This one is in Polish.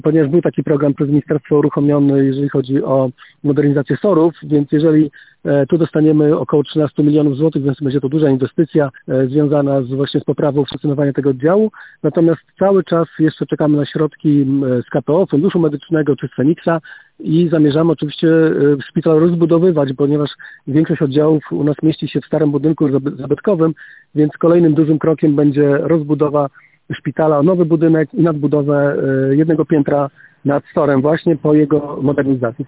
ponieważ był taki program przez ministerstwo uruchomiony, jeżeli chodzi o modernizację SOR-ów, więc jeżeli tu dostaniemy około 13 milionów złotych, więc będzie to duża inwestycja związana właśnie z poprawą funkcjonowania tego oddziału. Natomiast cały czas jeszcze czekamy na środki z KPO, Funduszu Medycznego czy z Feniksa i zamierzamy oczywiście szpital rozbudowywać, ponieważ większość oddziałów u nas mieści się w starym budynku zabytkowym, więc kolejnym dużym krokiem będzie rozbudowa szpitala, nowy budynek i nadbudowę jednego piętra nad SOR-em właśnie po jego modernizacji.